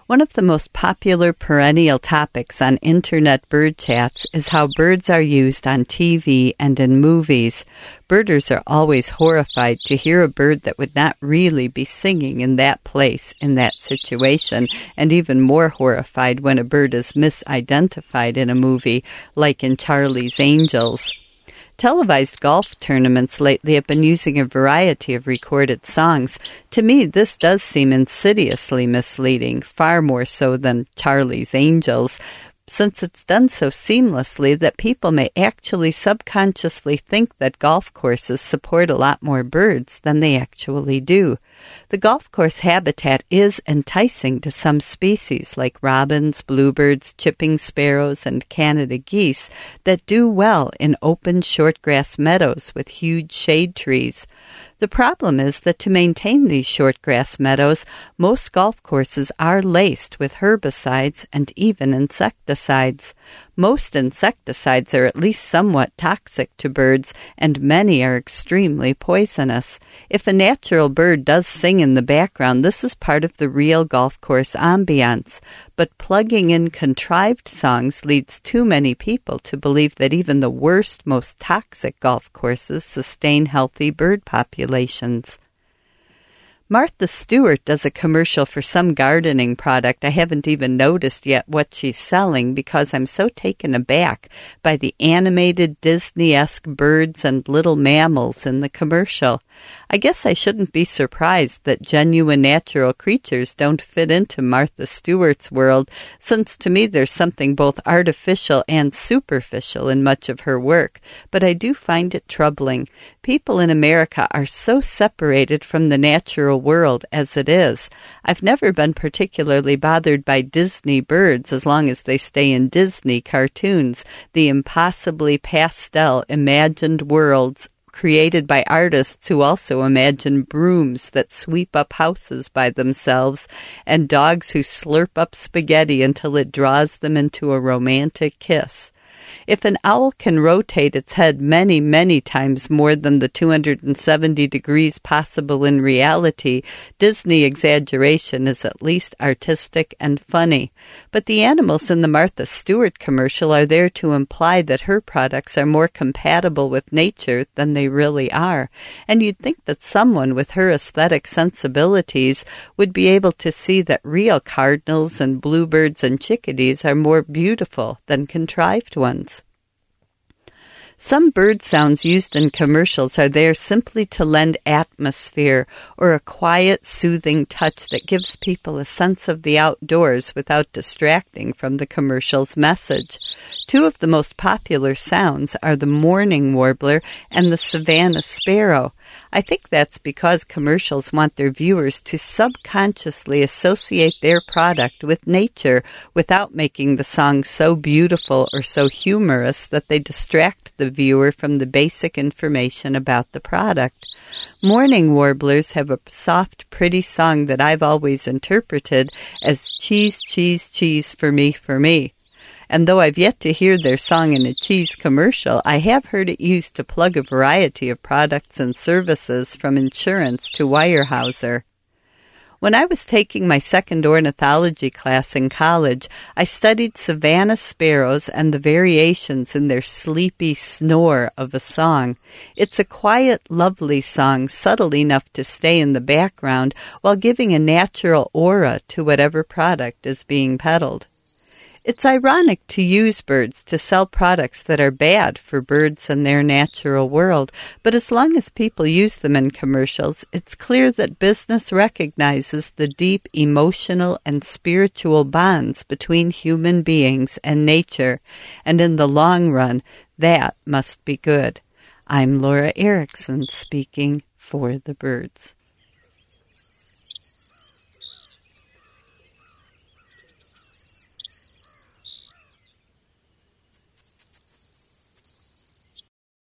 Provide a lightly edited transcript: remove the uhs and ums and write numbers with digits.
One of the most popular perennial topics on internet bird chats is how birds are used on TV and in movies. Birders are always horrified to hear a bird that would not really be singing in that place, in that situation, and even more horrified when a bird is misidentified in a movie, like in Charlie's Angels. Televised golf tournaments lately have been using a variety of recorded songs. To me, this does seem insidiously misleading, far more so than Charlie's Angels, since it's done so seamlessly that people may actually subconsciously think that golf courses support a lot more birds than they actually do. The golf course habitat is enticing to some species like robins, bluebirds, chipping sparrows, and Canada geese that do well in open shortgrass meadows with huge shade trees. The problem is that to maintain these shortgrass meadows, most golf courses are laced with herbicides and even insecticides. Most insecticides are at least somewhat toxic to birds, and many are extremely poisonous. If a natural bird does sing in the background, this is part of the real golf course ambiance. But plugging in contrived songs leads too many people to believe that even the worst, most toxic golf courses sustain healthy bird populations. Martha Stewart does a commercial for some gardening product. I haven't even noticed yet what she's selling because I'm so taken aback by the animated Disney-esque birds and little mammals in the commercial. I guess I shouldn't be surprised that genuine natural creatures don't fit into Martha Stewart's world, since to me there's something both artificial and superficial in much of her work, but I do find it troubling. People in America are so separated from the natural world as it is. I've never been particularly bothered by Disney birds as long as they stay in Disney cartoons, the impossibly pastel imagined worlds created by artists who also imagine brooms that sweep up houses by themselves and dogs who slurp up spaghetti until it draws them into a romantic kiss. If an owl can rotate its head many, many times more than the 270 degrees possible in reality, Disney exaggeration is at least artistic and funny. But the animals in the Martha Stewart commercial are there to imply that her products are more compatible with nature than they really are. And you'd think that someone with her aesthetic sensibilities would be able to see that real cardinals and bluebirds and chickadees are more beautiful than contrived ones. Some bird sounds used in commercials are there simply to lend atmosphere or a quiet, soothing touch that gives people a sense of the outdoors without distracting from the commercial's message. Two of the most popular sounds are the mourning warbler and the Savannah sparrow. I think that's because commercials want their viewers to subconsciously associate their product with nature without making the song so beautiful or so humorous that they distract the viewer from the basic information about the product. Mourning warblers have a soft, pretty song that I've always interpreted as cheese, cheese, cheese for me, for me. And though I've yet to hear their song in a cheese commercial, I have heard it used to plug a variety of products and services from insurance to Weyerhaeuser. When I was taking my second ornithology class in college, I studied Savannah sparrows and the variations in their sleepy snore of a song. It's a quiet, lovely song, subtle enough to stay in the background while giving a natural aura to whatever product is being peddled. It's ironic to use birds to sell products that are bad for birds and their natural world, but as long as people use them in commercials, it's clear that business recognizes the deep emotional and spiritual bonds between human beings and nature, and in the long run, that must be good. I'm Laura Erickson speaking for the birds.